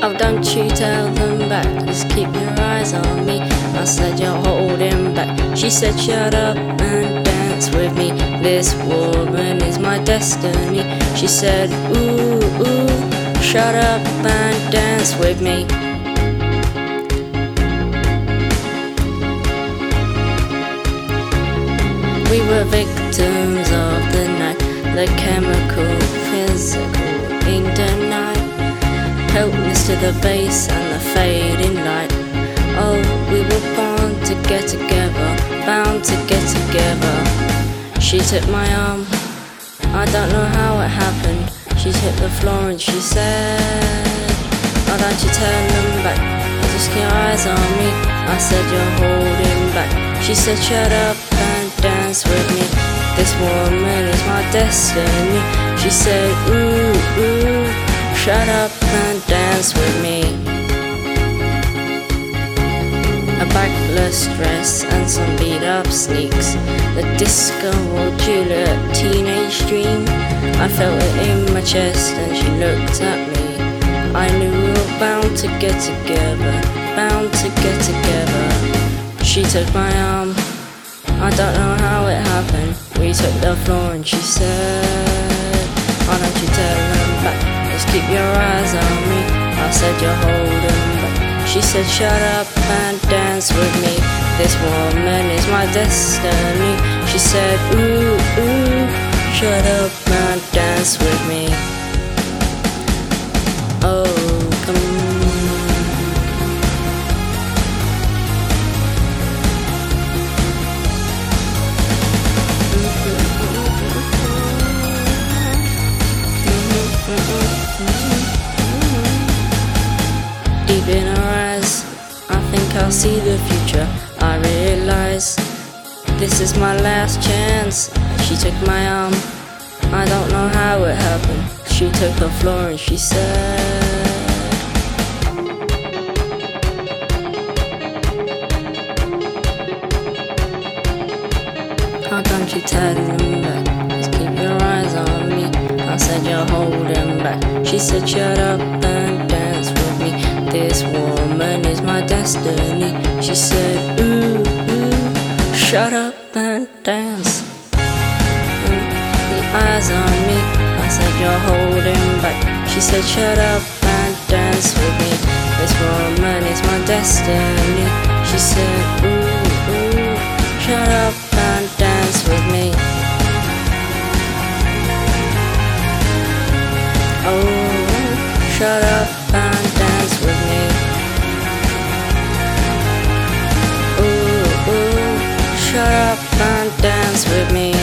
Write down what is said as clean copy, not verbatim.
Oh, don't you tell them back, just keep your eyes on me. I said you're holding back. She said shut up and dance with me. This woman is my destiny. She said ooh, ooh, shut up and dance with me. We were victims of the night, the chemical, physical, in the night. Helpless to the bass and the fading light. Oh, we were born to get together, bound to get together. She took my arm, I don't know how it happened. She hit the floor and she said, why don't you turn them back, just keep your eyes on me. I said you're holding back. She said shut up and dance with me. This woman is my destiny. She said ooh, ooh, shut up and dance with me. A backless dress and some beat up sneaks. The disco or Juliet teenage dream. I felt it in my chest and she looked at me. I knew we were bound to get together, bound to get together. She took my arm, I don't know how it happened. We took the floor and she said, why don't you tell them back, just keep your eyes on me. I said you're holding back. She said shut up and dance with me. This woman is my destiny. She said ooh, ooh, shut up and dance with me. Oh, come on. Deep in her eyes, I think I'll see the future. I realize this is my last chance. She took my arm, I don't know how it happened. She took the floor and she said, how don't you tell them back, just keep your eyes on me. I said you're holding back. She said shut up and dance with me. This woman is my destiny. She said ooh, ooh, shut up and dance. The eyes on me, I said you're holding back. She said shut up and dance with me. This woman is my destiny. She said ooh, ooh, shut up and dance with me. Oh, shut up and dance with me. Ooh, ooh, shut up and dance with me.